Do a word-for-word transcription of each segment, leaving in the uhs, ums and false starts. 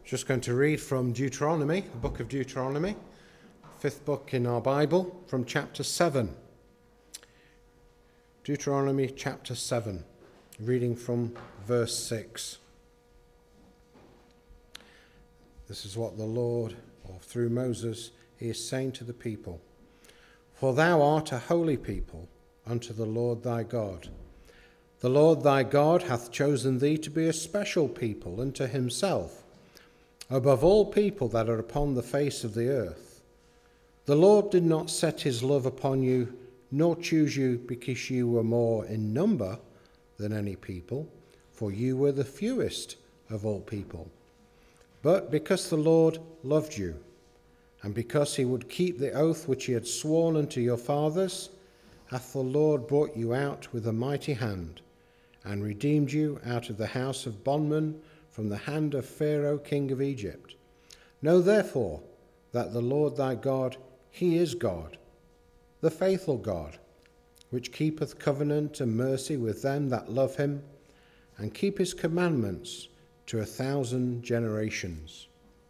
Just going to read from Deuteronomy, the book of Deuteronomy, fifth book in our Bible, from chapter seven. Deuteronomy chapter seven, reading from verse six. This is what the Lord, or through Moses, he is saying to the people. For thou art a holy people unto the Lord thy God. The Lord thy God hath chosen thee to be a special people unto himself, above all people that are upon the face of the earth. The Lord did not set his love upon you, nor choose you because you were more in number than any people, for you were the fewest of all people. But because the Lord loved you, and because he would keep the oath which he had sworn unto your fathers, hath the Lord brought you out with a mighty hand, and redeemed you out of the house of bondmen, from the hand of Pharaoh king of Egypt. Know therefore that the Lord thy God, he is God, the faithful God, which keepeth covenant and mercy with them that love him, and keep his commandments to a thousand generations.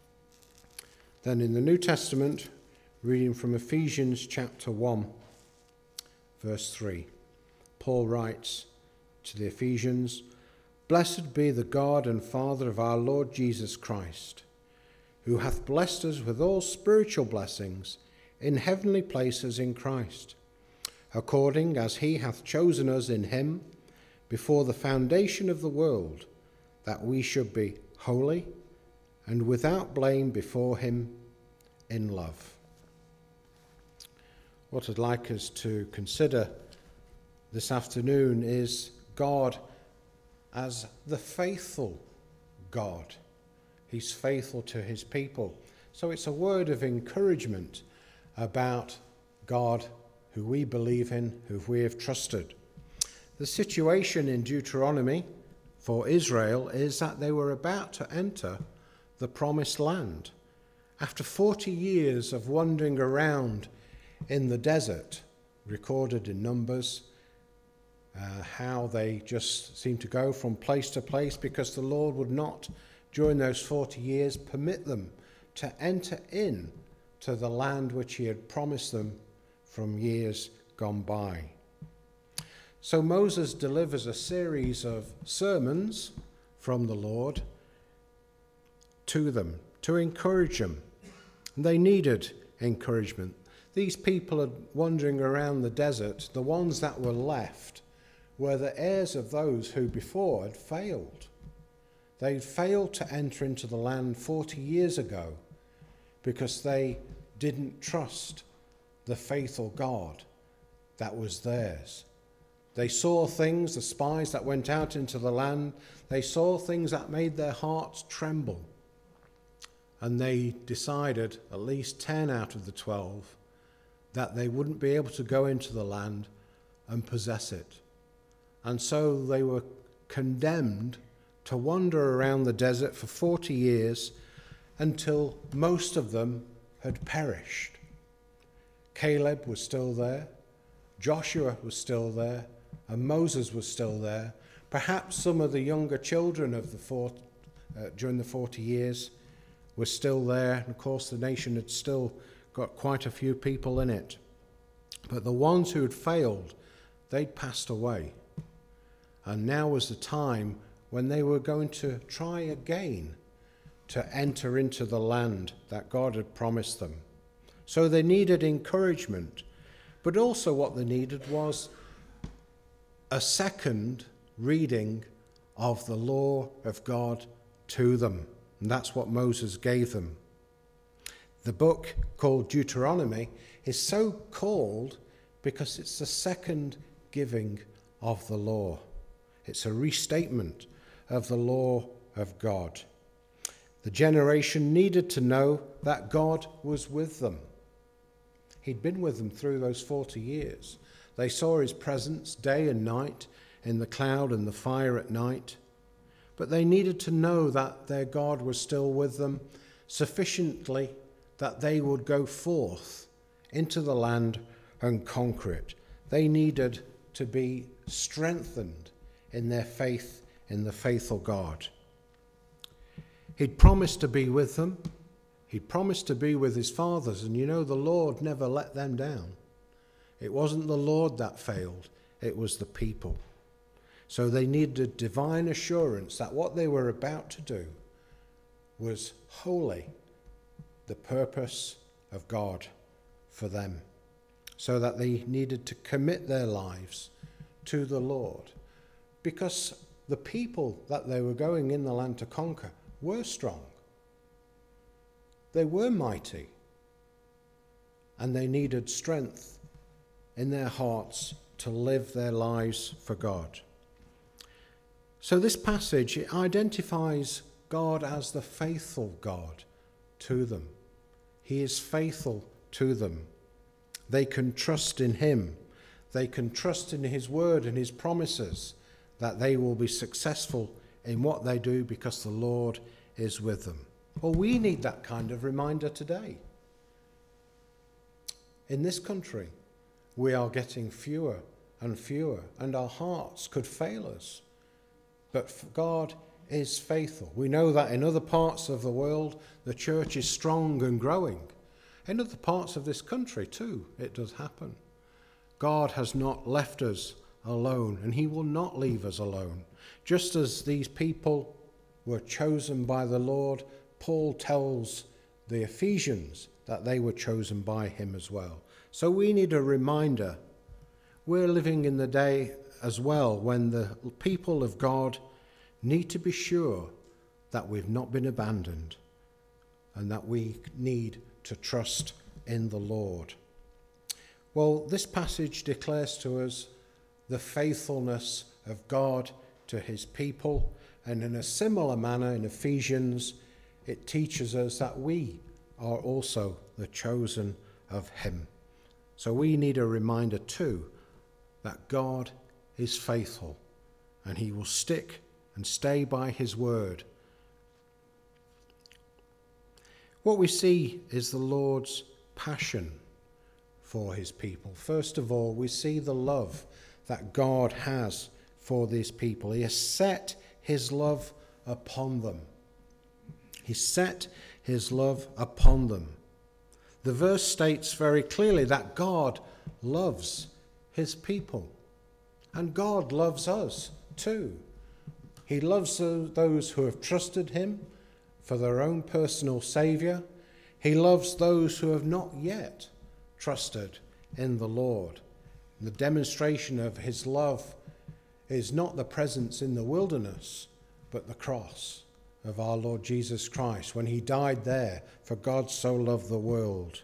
Then in the New Testament, reading from Ephesians chapter one, verse three, Paul writes to the Ephesians, Blessed be the God and Father of our Lord Jesus Christ, who hath blessed us with all spiritual blessings in heavenly places in Christ, according as he hath chosen us in him before the foundation of the world, that we should be holy and without blame before him in love. What I'd like us to consider this afternoon is God as the faithful God. He's faithful to his people. So it's a word of encouragement about God, who we believe in, who we have trusted. The situation in Deuteronomy for Israel is that they were about to enter the promised land. After forty years of wandering around in the desert, recorded in Numbers, Uh, how they just seemed to go from place to place because the Lord would not, during those forty years, permit them to enter in to the land which he had promised them from years gone by. So Moses delivers a series of sermons from the Lord to them, to encourage them. And they needed encouragement. These people are wandering around the desert, the ones that were left, were the heirs of those who before had failed. They'd failed to enter into the land forty years ago because they didn't trust the faithful God that was theirs. They saw things, the spies that went out into the land, they saw things that made their hearts tremble. And they decided, at least ten out of the twelve, that they wouldn't be able to go into the land and possess it. And so they were condemned to wander around the desert for forty years until most of them had perished. Caleb was still there, Joshua was still there, and Moses was still there. Perhaps some of the younger children of the four, uh, during the forty years were still there. And of course, the nation had still got quite a few people in it. But the ones who had failed, they'd passed away. And now was the time when they were going to try again to enter into the land that God had promised them. So they needed encouragement, but also what they needed was a second reading of the law of God to them. And that's what Moses gave them. The book called Deuteronomy is so called because it's the second giving of the law. It's a restatement of the law of God. The generation needed to know that God was with them. He'd been with them through those forty years. They saw his presence day and night in the cloud and the fire at night. But they needed to know that their God was still with them sufficiently that they would go forth into the land and conquer it. They needed to be strengthened in their faith in the faithful God. He'd promised to be with them. He'd promised to be with his fathers. And you know, the Lord never let them down. It wasn't the Lord that failed. It was the people. So they needed divine assurance that what they were about to do was wholly the purpose of God for them. So that they needed to commit their lives to the Lord. Because the people that they were going in the land to conquer were strong. They were mighty. And they needed strength in their hearts to live their lives for God. So this passage, it identifies God as the faithful God to them. He is faithful to them. They can trust in him. They can trust in his word and his promises that they will be successful in what they do because the Lord is with them. Well, we need that kind of reminder today. In this country, we are getting fewer and fewer, and our hearts could fail us. But God is faithful. We know that in other parts of the world, the church is strong and growing. In other parts of this country, too, it does happen. God has not left us alone, and he will not leave us alone. Just as these people were chosen by the Lord, Paul tells the Ephesians that they were chosen by him as well. So we need a reminder. We're living in the day as well when the people of God need to be sure that we've not been abandoned and that we need to trust in the Lord. Well, this passage declares to us the faithfulness of God to his people, and in a similar manner in Ephesians, it teaches us that we are also the chosen of him. So we need a reminder too that God is faithful and he will stick and stay by his word. What we see is the Lord's passion for his people. First of all, we see the love that God has for these people. He has set his love upon them. He set his love upon them. The verse states very clearly that God loves his people. And God loves us too. He loves those who have trusted him for their own personal Saviour. He loves those who have not yet trusted in the Lord. The demonstration of his love is not the presence in the wilderness, but the cross of our Lord Jesus Christ, when he died there, for God so loved the world.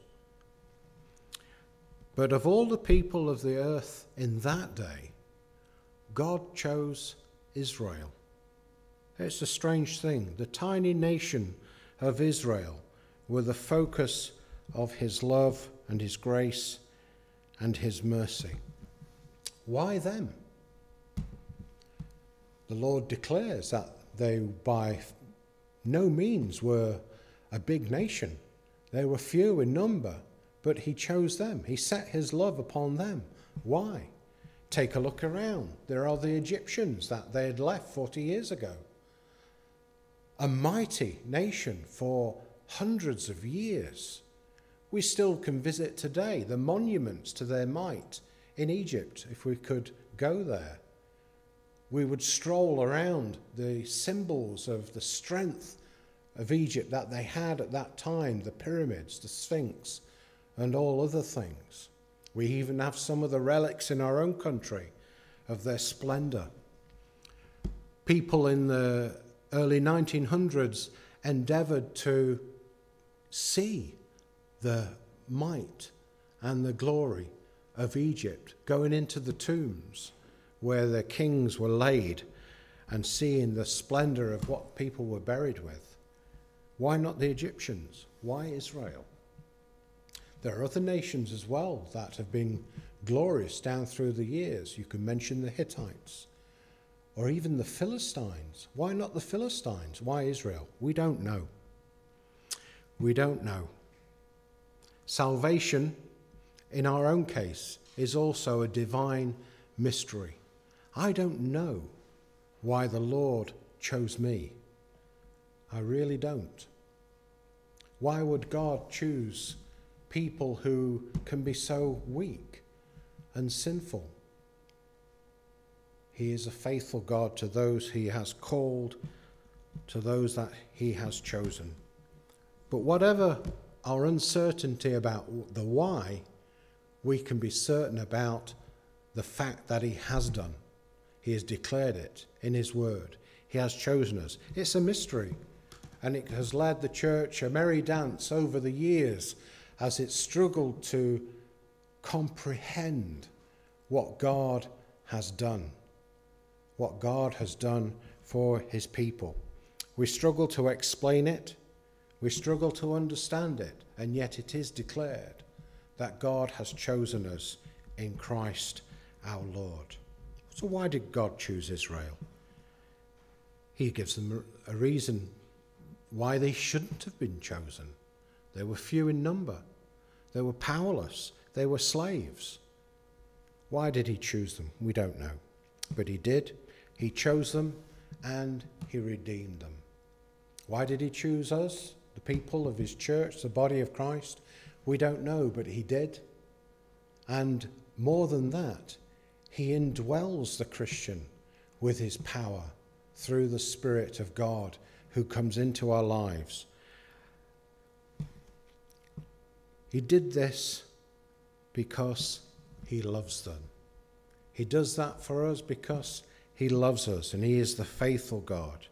But of all the people of the earth in that day, God chose Israel. It's a strange thing. The tiny nation of Israel were the focus of his love and his grace and his mercy. Why them? The Lord declares that they by no means were a big nation. They were few in number, but he chose them. He set his love upon them. Why? Take a look around. There are the Egyptians that they had left forty years ago. A mighty nation for hundreds of years. We still can visit today the monuments to their might in Egypt, if we could go there. We would stroll around the symbols of the strength of Egypt that they had at that time, the pyramids, the Sphinx, and all other things. We even have some of the relics in our own country of their splendor. People in the early nineteen hundreds endeavored to see the might and the glory of Egypt, going into the tombs where their kings were laid and seeing the splendor of what people were buried with. Why not the Egyptians? Why Israel? There are other nations as well that have been glorious down through the years. You can mention the Hittites or even the Philistines. Why not the Philistines? Why Israel? We don't know. We don't know. Salvation, in our own case, is also a divine mystery. I don't know why the Lord chose me. I really don't. Why would God choose people who can be so weak and sinful? He is a faithful God to those he has called, to those that he has chosen. But whatever our uncertainty about the why, we can be certain about the fact that he has done. He has declared it in his word. He has chosen us. It's a mystery, and it has led the church a merry dance over the years as it struggled to comprehend what God has done, what God has done for his people. We struggle to explain it, we struggle to understand it, and yet it is declared that God has chosen us in Christ our Lord. So why did God choose Israel? He gives them a reason why they shouldn't have been chosen. They were few in number. They were powerless. They were slaves. Why did he choose them? We don't know. But he did. He chose them and he redeemed them. Why did he choose us, the people of his church, the body of Christ? We don't know, but he did. And more than that, he indwells the Christian with his power through the Spirit of God who comes into our lives. He did this because he loves them. He does that for us because he loves us, and he is the faithful God.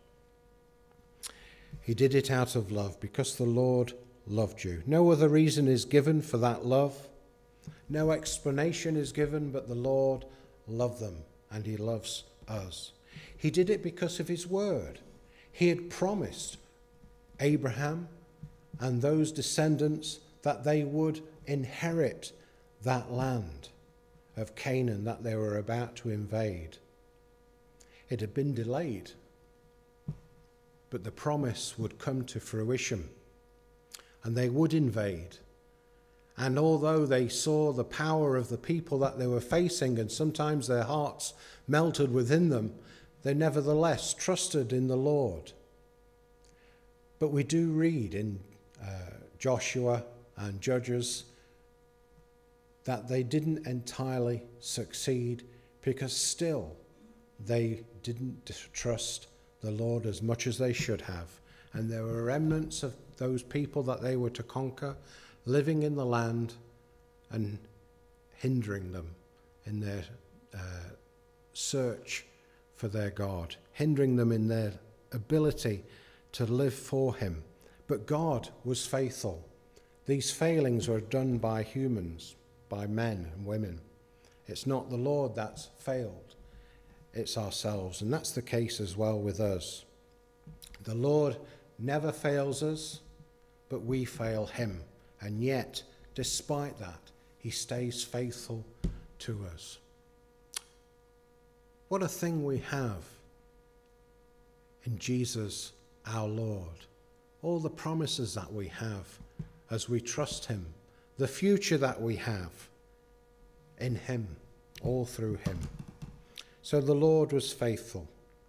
He did it out of love because the Lord loved you. No other reason is given for that love. No explanation is given, but the Lord loved them, and he loves us. He did it because of his word. He had promised Abraham and those descendants that they would inherit that land of Canaan that they were about to invade. It had been delayed, but the promise would come to fruition, and they would invade. And although they saw the power of the people that they were facing, and sometimes their hearts melted within them, they nevertheless trusted in the Lord. But we do read in uh, Joshua and Judges that they didn't entirely succeed because still they didn't trust the Lord as much as they should have. And there were remnants of those people that they were to conquer living in the land and hindering them in their uh, search for their God, hindering them in their ability to live for him. But God was faithful. These failings were done by humans, by men and women. It's not the Lord that's failed, it's ourselves. And that's the case as well with us. The Lord never fails us, but we fail him. And yet, despite that, he stays faithful to us. What a thing we have in Jesus our Lord. All the promises that we have as we trust him. The future that we have in him, all through him. So the Lord was faithful.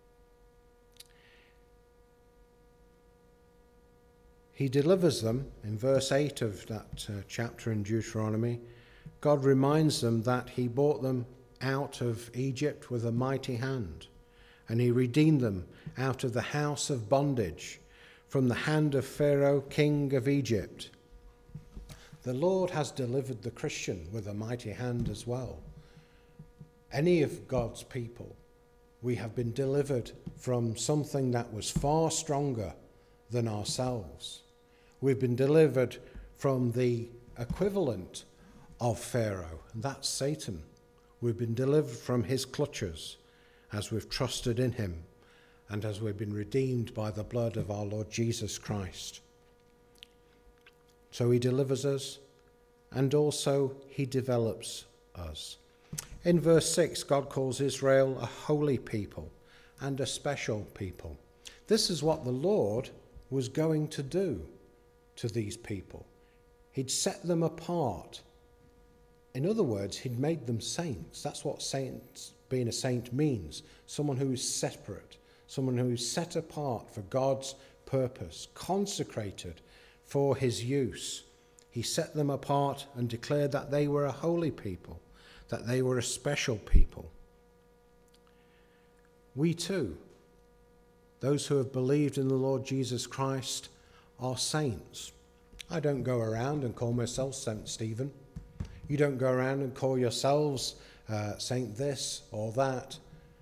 He delivers them in verse eight of that uh, chapter in Deuteronomy. God reminds them that he brought them out of Egypt with a mighty hand, and he redeemed them out of the house of bondage, from the hand of Pharaoh, king of Egypt. The Lord has delivered the Christian with a mighty hand as well. Any of God's people, we have been delivered from something that was far stronger than ourselves. We've been delivered from the equivalent of Pharaoh, and that's Satan. We've been delivered from his clutches as we've trusted in him and as we've been redeemed by the blood of our Lord Jesus Christ. So he delivers us, and also he develops us. In verse six, God calls Israel a holy people and a special people. This is what the Lord was going to do to these people. He'd set them apart. In other words, he'd made them saints. That's what saints, being a saint means. Someone who is separate, someone who is set apart for God's purpose, consecrated for his use. He set them apart and declared that they were a holy people, that they were a special people. We too, those who have believed in the Lord Jesus Christ, are saints. I don't go around and call myself Saint Stephen. You don't go around and call yourselves uh, Saint this or that.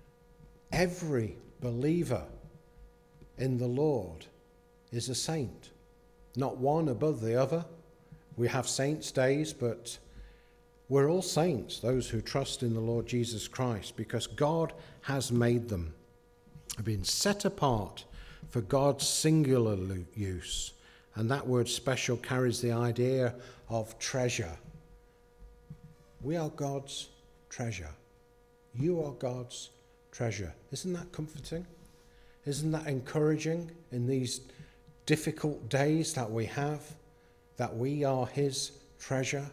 Every believer in the Lord is a saint, not one above the other. We have saints' days, but we're all saints, those who trust in the Lord Jesus Christ, because God has made them, have been set apart for God's singular use. And that word special carries the idea of treasure. We are God's treasure. You are God's treasure. Isn't that comforting? Isn't that encouraging in these difficult days that we have, that we are his treasure?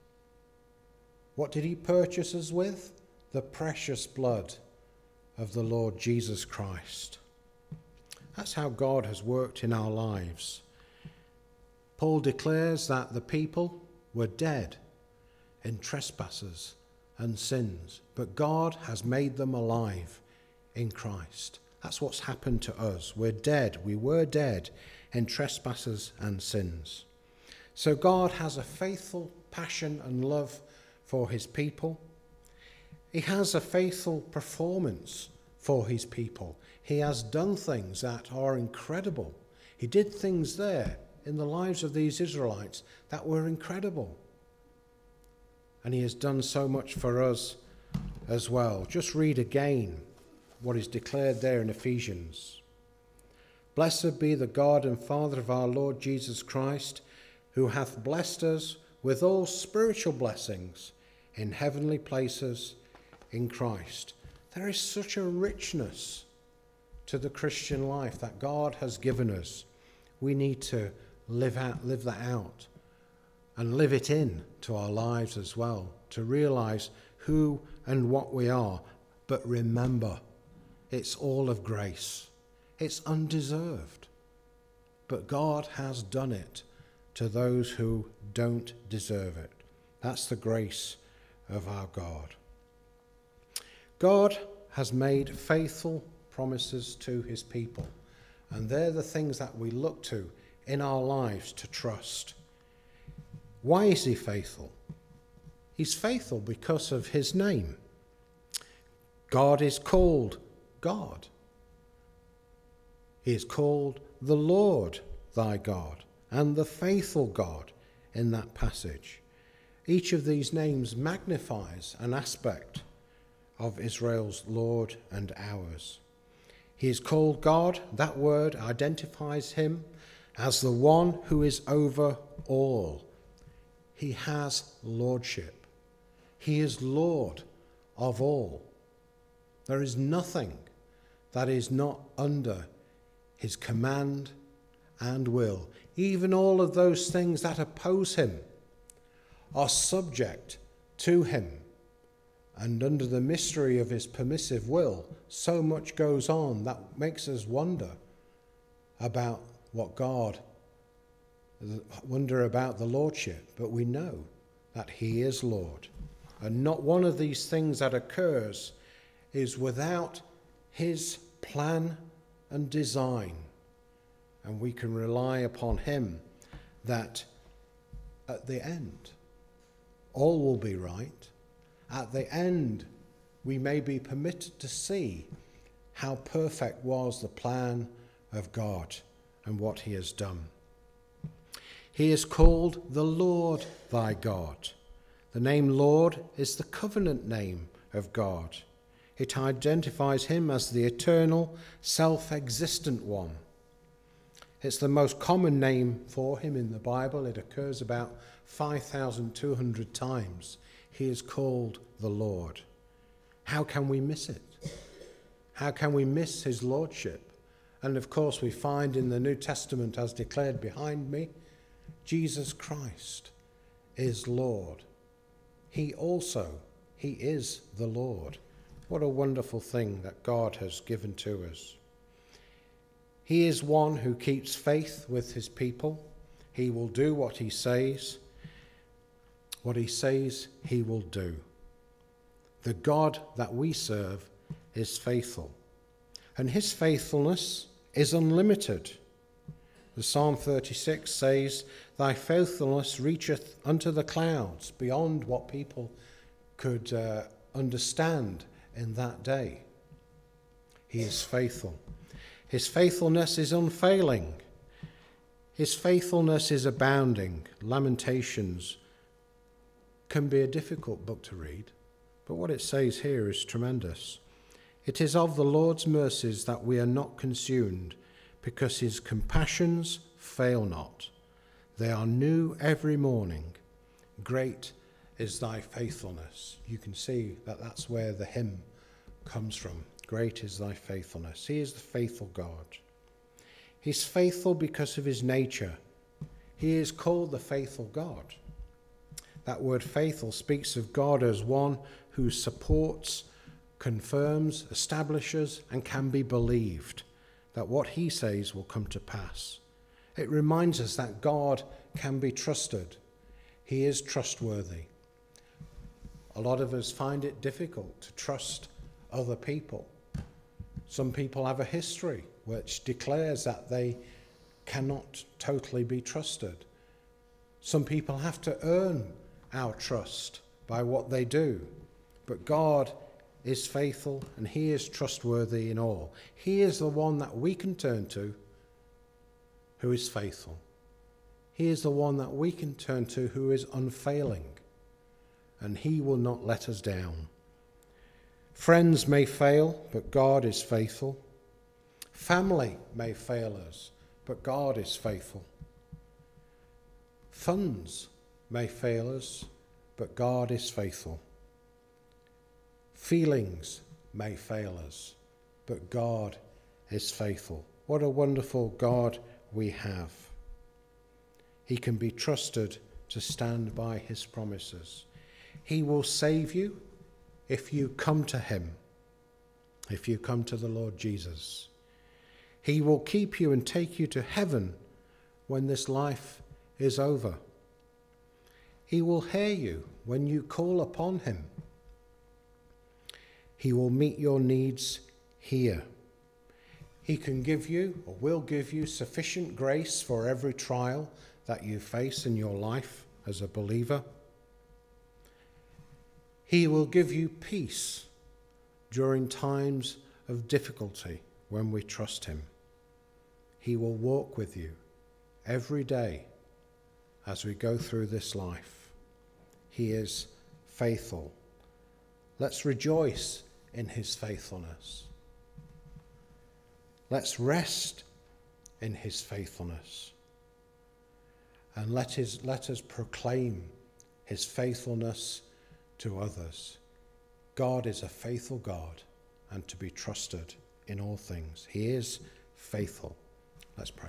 What did he purchase us with? The precious blood of the Lord Jesus Christ. That's how God has worked in our lives. Paul declares that the people were dead in trespasses and sins, but God has made them alive in Christ. That's what's happened to us. We're dead. We were dead in trespasses and sins. So God has a faithful passion and love for his people. He has a faithful performance for his people. He has done things that are incredible. He did things there in the lives of these Israelites that were incredible. And he has done so much for us as well. Just read again what is declared there in Ephesians. Blessed be the God and Father of our Lord Jesus Christ, who hath blessed us with all spiritual blessings in heavenly places in Christ. There is such a richness to the Christian life that God has given us. We need to live out, live that out and live it in to our lives as well, to realize who and what we are. But remember, it's all of grace. It's undeserved. But God has done it to those who don't deserve it. That's the grace of our God. God has made faithful promises to his people, and they're the things that we look to in our lives to trust. Why is he faithful? He's faithful because of his name. God is called God. He is called the Lord thy God and the faithful God in that passage. Each of these names magnifies an aspect of Israel's Lord and ours. He is called God. That word identifies him as the one who is over all. He has lordship. He is Lord of all. There is nothing that is not under his command and will. Even all of those things that oppose him are subject to him. And under the mystery of his permissive will, so much goes on that makes us wonder about what God, wonder about the lordship. But we know that he is Lord. And not one of these things that occurs is without his plan and design. And we can rely upon him that at the end, all will be right. At the end, we may be permitted to see how perfect was the plan of God and what he has done. He is called the Lord thy God. The name Lord is the covenant name of God. It identifies him as the eternal, self-existent one. It's the most common name for him in the Bible. It occurs about five thousand two hundred times. He is called the Lord. How can we miss it? How can we miss his lordship? And of course we find in the New Testament, as declared behind me, Jesus Christ is Lord. He also, he is the Lord. What a wonderful thing that God has given to us. He is one who keeps faith with his people. He will do what he says. What he says, he will do. The God that we serve is faithful, and his faithfulness is unlimited. The Psalm thirty-six says, "Thy faithfulness reacheth unto the clouds," beyond what people could uh, understand in that day. He is faithful. His faithfulness is unfailing. His faithfulness is abounding. Lamentations can be a difficult book to read, but what it says here is tremendous. It is of the Lord's mercies that we are not consumed, because his compassions fail not. They are new every morning. Great is thy faithfulness. You can see that that's where the hymn comes from. Great is thy faithfulness. He is the faithful God. He's faithful because of his nature. He is called the faithful God. That word faithful speaks of God as one who supports, confirms, establishes, and can be believed, that what he says will come to pass. It reminds us that God can be trusted. He is trustworthy. A lot of us find it difficult to trust other people. Some people have a history which declares that they cannot totally be trusted. Some people have to earn our trust by what they do. But God is faithful and he is trustworthy in all. He is the one that we can turn to who is faithful. He is the one that we can turn to who is unfailing, and he will not let us down. Friends may fail, but God is faithful. Family may fail us, but God is faithful. Funds may fail us, but God is faithful. Feelings may fail us, but God is faithful. What a wonderful God we have. He can be trusted to stand by his promises. He will save you if you come to him, if you come to the Lord Jesus. He will keep you and take you to heaven when this life is over. He will hear you when you call upon him. He will meet your needs here. He can give you, or will give you, sufficient grace for every trial that you face in your life as a believer. He will give you peace during times of difficulty when we trust him. He will walk with you every day as we go through this life. He is faithful. Let's rejoice in his faithfulness. Let's rest in his faithfulness. And let, his, let us proclaim his faithfulness to others. God is a faithful God and to be trusted in all things. He is faithful. Let's pray.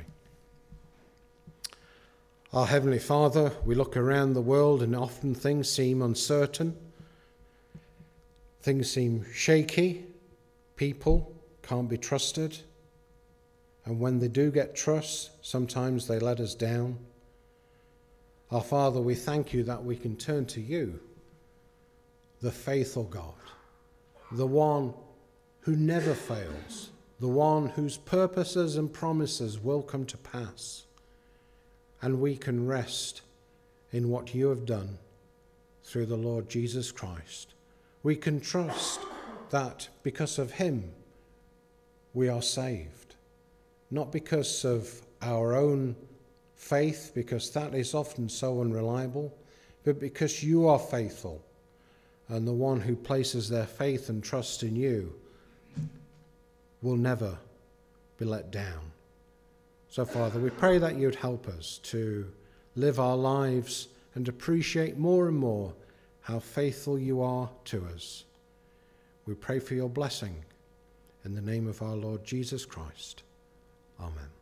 Our Heavenly Father, we look around the world and often things seem uncertain. Things seem shaky. People can't be trusted. And when they do get trust, sometimes they let us down. Our Father, we thank you that we can turn to you, the faithful God, the one who never fails, the one whose purposes and promises will come to pass. And we can rest in what you have done through the Lord Jesus Christ. We can trust that because of him we are saved, not because of our own faith, because that is often so unreliable, but because you are faithful, and the one who places their faith and trust in you will never be let down. So, Father, we pray that you'd help us to live our lives and appreciate more and more how faithful you are to us. We pray for your blessing in the name of our Lord Jesus Christ. Amen.